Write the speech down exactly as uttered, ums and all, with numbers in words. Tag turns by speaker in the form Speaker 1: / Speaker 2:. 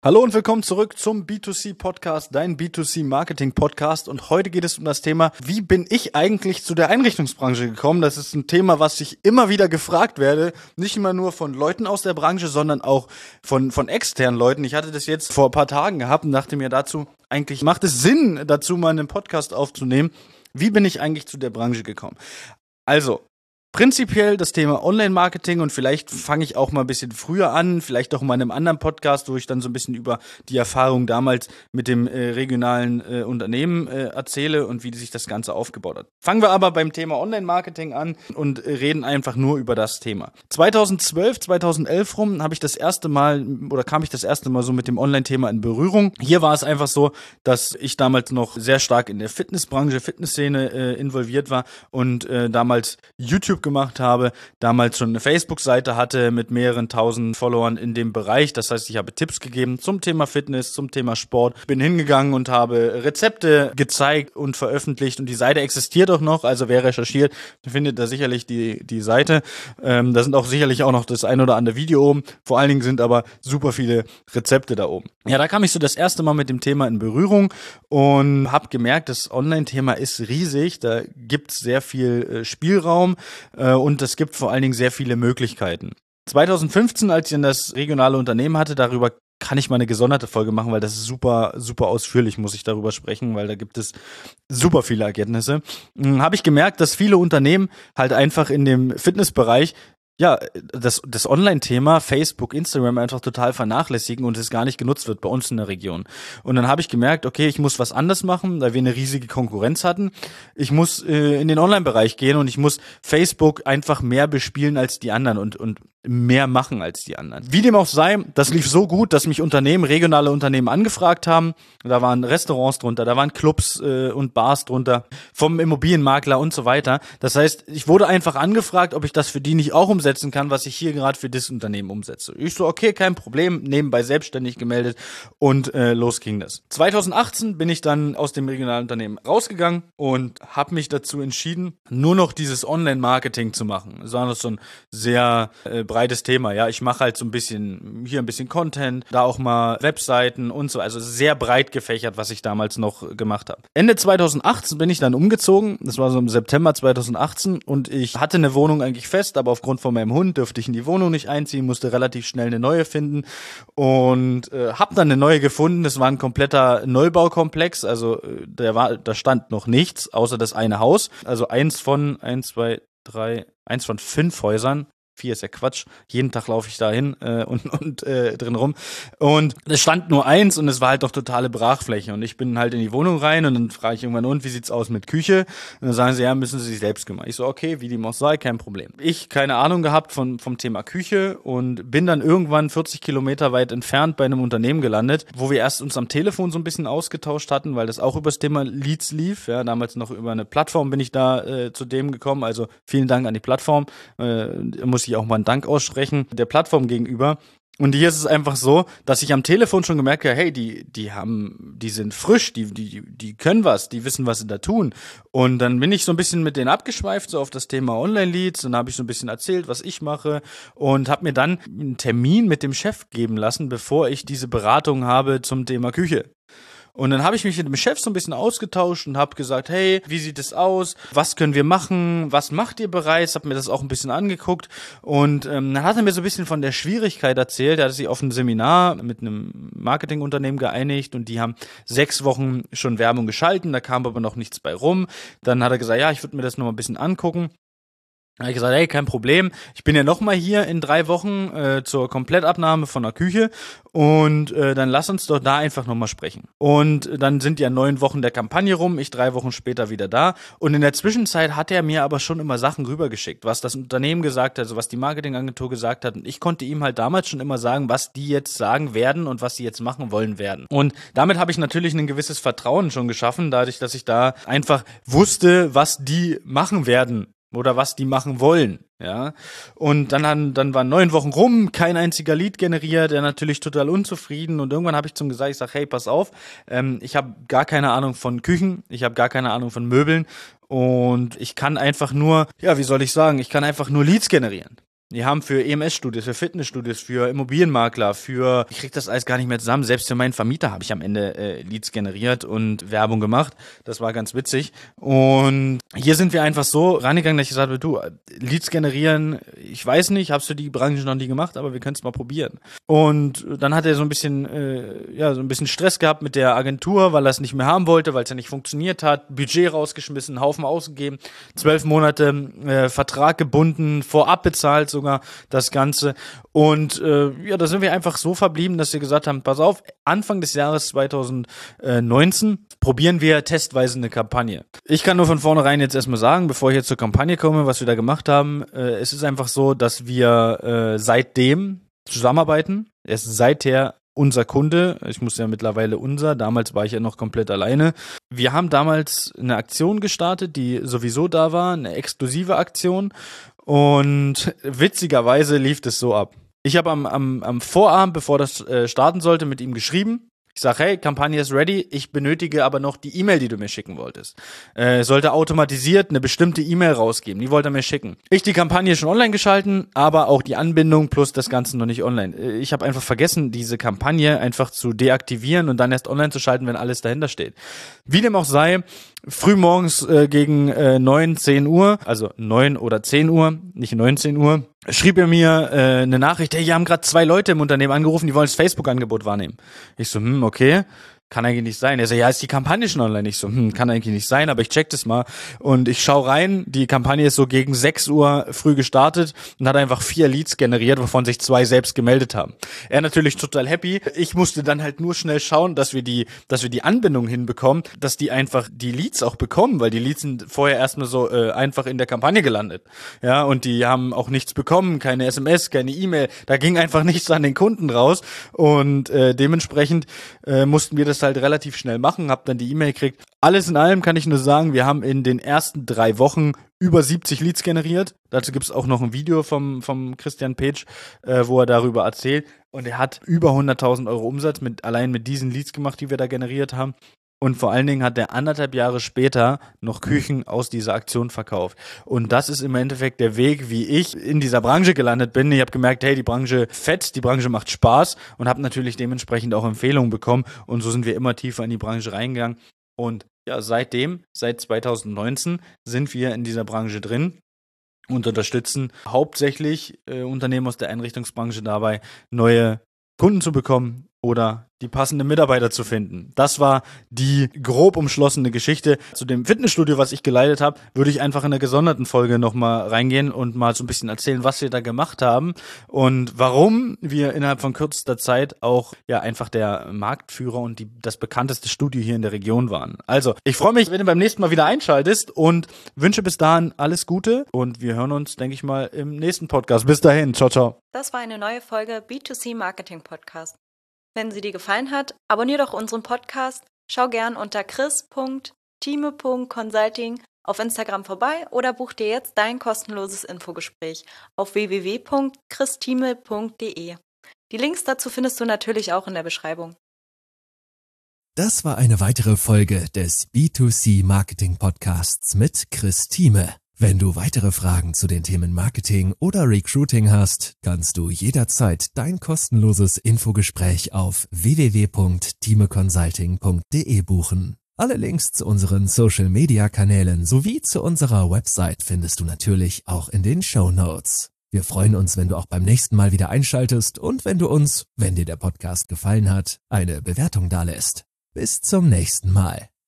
Speaker 1: Hallo und willkommen zurück zum B zwei C Podcast, dein B zwei C Marketing Podcast. Und heute geht es um das Thema, wie bin ich eigentlich zu der Einrichtungsbranche gekommen? Das ist ein Thema, was ich immer wieder gefragt werde. Nicht immer nur von Leuten aus der Branche, sondern auch von, von externen Leuten. Ich hatte das jetzt vor ein paar Tagen gehabt und dachte mir dazu, eigentlich macht es Sinn, dazu mal einen Podcast aufzunehmen. Wie bin ich eigentlich zu der Branche gekommen? Also, prinzipiell das Thema Online-Marketing, und vielleicht fange ich auch mal ein bisschen früher an, vielleicht auch mal in einem anderen Podcast, wo ich dann so ein bisschen über die Erfahrung damals mit dem äh, regionalen äh, Unternehmen äh, erzähle und wie sich das Ganze aufgebaut hat. Fangen wir aber beim Thema Online-Marketing an und äh, reden einfach nur über das Thema. zweitausendzwölf, zweitausendelf rum habe ich das erste Mal oder kam ich das erste Mal so mit dem Online-Thema in Berührung. Hier war es einfach so, dass ich damals noch sehr stark in der Fitnessbranche, Fitnessszene äh, involviert war und äh, damals YouTube gemacht habe, damals schon eine Facebook-Seite hatte mit mehreren tausend Followern in dem Bereich. Das heißt, ich habe Tipps gegeben zum Thema Fitness, zum Thema Sport. Bin hingegangen und habe Rezepte gezeigt und veröffentlicht, und die Seite existiert auch noch. Also wer recherchiert, findet da sicherlich die die Seite. Ähm, da sind auch sicherlich auch noch das ein oder andere Video oben. Vor allen Dingen sind aber super viele Rezepte da oben. Ja, da kam ich so das erste Mal mit dem Thema in Berührung und habe gemerkt, das Online-Thema ist riesig. Da gibt es sehr viel äh, Spielraum. Und es gibt vor allen Dingen sehr viele Möglichkeiten. zweitausendfünfzehn, als ich dann das regionale Unternehmen hatte, darüber kann ich mal eine gesonderte Folge machen, weil das ist super, super ausführlich, muss ich darüber sprechen, weil da gibt es super viele Ergebnisse. Habe ich gemerkt, dass viele Unternehmen halt einfach in dem Fitnessbereich ja, das, das Online-Thema Facebook, Instagram einfach total vernachlässigen und es gar nicht genutzt wird bei uns in der Region. Und dann habe ich gemerkt, okay, ich muss was anderes machen, weil wir eine riesige Konkurrenz hatten. Ich muss äh, in den Online-Bereich gehen und ich muss Facebook einfach mehr bespielen als die anderen und, und mehr machen als die anderen. Wie dem auch sei, das lief so gut, dass mich Unternehmen, regionale Unternehmen angefragt haben. Da waren Restaurants drunter, da waren Clubs äh, und Bars drunter, vom Immobilienmakler und so weiter. Das heißt, ich wurde einfach angefragt, ob ich das für die nicht auch umsetzen kann, was ich hier gerade für das Unternehmen umsetze. Ich so, okay, kein Problem, nebenbei selbstständig gemeldet und äh, los ging das. zweitausendachtzehn bin ich dann aus dem regionalen Unternehmen rausgegangen und habe mich dazu entschieden, nur noch dieses Online-Marketing zu machen. Das war noch so ein sehr äh, breites Thema, ja. Ich mache halt so ein bisschen, hier ein bisschen Content, da auch mal Webseiten und so, also sehr breit gefächert, was ich damals noch gemacht habe. Ende zweitausendachtzehn bin ich dann umgezogen, das war so im September zweitausendachtzehn, und ich hatte eine Wohnung eigentlich fest, aber aufgrund von meinem Hund dürfte ich in die Wohnung nicht einziehen, musste relativ schnell eine neue finden und äh, habe dann eine neue gefunden. Das war ein kompletter Neubaukomplex, also äh, der war, da stand noch nichts, außer das eine Haus, also eins von, eins, zwei, drei, eins von fünf Häusern. Vier ist ja Quatsch. Jeden Tag laufe ich da hin äh, und, und äh, drin rum. Und es stand nur eins und es war halt doch totale Brachfläche. Und ich bin halt in die Wohnung rein und dann frage ich irgendwann, und wie sieht's aus mit Küche? Und dann sagen sie, ja, müssen sie sich selbst kümmern. Ich so, okay, wie dem auch sei, kein Problem. Ich keine Ahnung gehabt von, vom Thema Küche und bin dann irgendwann vierzig Kilometer weit entfernt bei einem Unternehmen gelandet, wo wir erst uns am Telefon so ein bisschen ausgetauscht hatten, weil das auch über das Thema Leads lief. Ja, damals noch über eine Plattform bin ich da äh, zu dem gekommen. Also vielen Dank an die Plattform. Äh, muss ich auch mal einen Dank aussprechen der Plattform gegenüber. Und hier ist es einfach so, dass ich am Telefon schon gemerkt habe, hey, die die haben, die sind frisch, die die die können was, die wissen, was sie da tun. Und dann bin ich so ein bisschen mit denen abgeschweift, so auf das Thema Online-Leads, und dann habe ich so ein bisschen erzählt, was ich mache, und habe mir dann einen Termin mit dem Chef geben lassen, bevor ich diese Beratung habe zum Thema Küche. Und dann habe ich mich mit dem Chef so ein bisschen ausgetauscht und habe gesagt, hey, wie sieht es aus? Was können wir machen? Was macht ihr bereits? Habe mir das auch ein bisschen angeguckt. Und ähm, dann hat er mir so ein bisschen von der Schwierigkeit erzählt. Er hat sich auf ein Seminar mit einem Marketingunternehmen geeinigt und die haben sechs Wochen schon Werbung geschalten. Da kam aber noch nichts bei rum. Dann hat er gesagt, ja, ich würde mir das noch mal ein bisschen angucken. Da habe ich gesagt, hey, kein Problem. Ich bin ja nochmal hier in drei Wochen äh, zur Komplettabnahme von der Küche und äh, dann lass uns doch da einfach nochmal sprechen. Und dann sind ja neun Wochen der Kampagne rum, ich drei Wochen später wieder da. Und in der Zwischenzeit hat er mir aber schon immer Sachen rübergeschickt, was das Unternehmen gesagt hat, also was die Marketingagentur gesagt hat. Und ich konnte ihm halt damals schon immer sagen, was die jetzt sagen werden und was sie jetzt machen wollen werden. Und damit habe ich natürlich ein gewisses Vertrauen schon geschaffen, dadurch, dass ich da einfach wusste, was die machen werden. Oder was die machen wollen, ja. Und dann, haben, dann waren neun Wochen rum, kein einziger Lead generiert, er natürlich total unzufrieden. Und irgendwann habe ich zum gesagt, ich sage, hey, pass auf, ähm, ich habe gar keine Ahnung von Küchen, ich habe gar keine Ahnung von Möbeln und ich kann einfach nur, ja, wie soll ich sagen, ich kann einfach nur Leads generieren. Die haben für E M S-Studios, für Fitnessstudios, für Immobilienmakler, für, ich krieg das alles gar nicht mehr zusammen, selbst für meinen Vermieter habe ich am Ende äh, Leads generiert und Werbung gemacht. Das war ganz witzig. Und hier sind wir einfach so rangegangen, dass ich gesagt habe, du, Leads generieren, ich weiß nicht, hast du die Branche noch nie gemacht, aber wir können es mal probieren. Und dann hat er so ein bisschen, äh, ja, so ein bisschen Stress gehabt mit der Agentur, weil er es nicht mehr haben wollte, weil es ja nicht funktioniert hat, Budget rausgeschmissen, einen Haufen ausgegeben, zwölf Monate äh, Vertrag gebunden, vorab bezahlt sogar das Ganze. Und äh, ja, da sind wir einfach so verblieben, dass wir gesagt haben, pass auf, Anfang des Jahres zwanzig neunzehn probieren wir testweise eine Kampagne. Ich kann nur von vornherein jetzt erstmal sagen, bevor ich jetzt zur Kampagne komme, was wir da gemacht haben, äh, es ist einfach so, dass wir äh, seitdem zusammenarbeiten. Er ist seither unser Kunde. Ich muss ja mittlerweile unser. Damals war ich ja noch komplett alleine. Wir haben damals eine Aktion gestartet, die sowieso da war, eine exklusive Aktion. Und witzigerweise lief es so ab. Ich habe am, am, am Vorabend, bevor das äh, starten sollte, mit ihm geschrieben. Ich sage, hey, Kampagne ist ready, ich benötige aber noch die E-Mail, die du mir schicken wolltest. Äh, sollte automatisiert eine bestimmte E-Mail rausgeben, die wollte er mir schicken. Ich die Kampagne schon online geschalten, aber auch die Anbindung plus das Ganze noch nicht online. Äh, ich habe einfach vergessen, diese Kampagne einfach zu deaktivieren und dann erst online zu schalten, wenn alles dahinter steht. Wie dem auch sei, frühmorgens äh, gegen äh, neun, zehn Uhr, also neun oder zehn Uhr, nicht neunzehn Uhr, schrieb er mir äh, eine Nachricht, hey, hier haben gerade zwei Leute im Unternehmen angerufen, die wollen das Facebook-Angebot wahrnehmen. Ich so, hm, okay, kann eigentlich nicht sein. Er so, ja, ist die Kampagne schon online? Ich so, hm, kann eigentlich nicht sein, aber ich check das mal. Und ich schau rein, die Kampagne ist so gegen sechs Uhr früh gestartet und hat einfach vier Leads generiert, wovon sich zwei selbst gemeldet haben. Er natürlich total happy. Ich musste dann halt nur schnell schauen, dass wir die, dass wir die Anbindung hinbekommen, dass die einfach die Leads auch bekommen, weil die Leads sind vorher erstmal so äh, einfach in der Kampagne gelandet. Ja, und die haben auch nichts bekommen, keine S M S, keine E-Mail. Da ging einfach nichts an den Kunden raus. Und äh, dementsprechend äh, mussten wir das halt relativ schnell machen, hab dann die E-Mail gekriegt. Alles in allem kann ich nur sagen, wir haben in den ersten drei Wochen über siebzig Leads generiert. Dazu gibt's auch noch ein Video vom vom Christian Petsch, äh, wo er darüber erzählt. Und er hat über hunderttausend Euro Umsatz mit allein mit diesen Leads gemacht, die wir da generiert haben. Und vor allen Dingen hat er anderthalb Jahre später noch Küchen aus dieser Aktion verkauft. Und das ist im Endeffekt der Weg, wie ich in dieser Branche gelandet bin. Ich habe gemerkt, hey, die Branche fetzt, die Branche macht Spaß und habe natürlich dementsprechend auch Empfehlungen bekommen. Und so sind wir immer tiefer in die Branche reingegangen. Und ja, seitdem, seit zwanzig neunzehn, sind wir in dieser Branche drin und unterstützen hauptsächlich äh, Unternehmen aus der Einrichtungsbranche dabei, neue Kunden zu bekommen oder die passenden Mitarbeiter zu finden. Das war die grob umschlossene Geschichte. Zu dem Fitnessstudio, was ich geleitet habe, würde ich einfach in einer gesonderten Folge nochmal reingehen und mal so ein bisschen erzählen, was wir da gemacht haben und warum wir innerhalb von kürzester Zeit auch ja einfach der Marktführer und die, das bekannteste Studio hier in der Region waren. Also, ich freue mich, wenn du beim nächsten Mal wieder einschaltest und wünsche bis dahin alles Gute und wir hören uns, denke ich mal, im nächsten Podcast. Bis dahin, ciao, ciao.
Speaker 2: Das war eine neue Folge B zwei C Marketing Podcast. Wenn sie dir gefallen hat, abonnier doch unseren Podcast, schau gern unter chris punkt time punkt consulting auf Instagram vorbei oder buch dir jetzt dein kostenloses Infogespräch auf w w w punkt chris time punkt d e. Die Links dazu findest du natürlich auch in der Beschreibung.
Speaker 3: Das war eine weitere Folge des B zwei C Marketing Podcasts mit Chris Thieme. Wenn du weitere Fragen zu den Themen Marketing oder Recruiting hast, kannst du jederzeit dein kostenloses Infogespräch auf w w w punkt time consulting punkt d e buchen. Alle Links zu unseren Social-Media-Kanälen sowie zu unserer Website findest du natürlich auch in den Shownotes. Wir freuen uns, wenn du auch beim nächsten Mal wieder einschaltest und wenn du uns, wenn dir der Podcast gefallen hat, eine Bewertung dalässt. Bis zum nächsten Mal.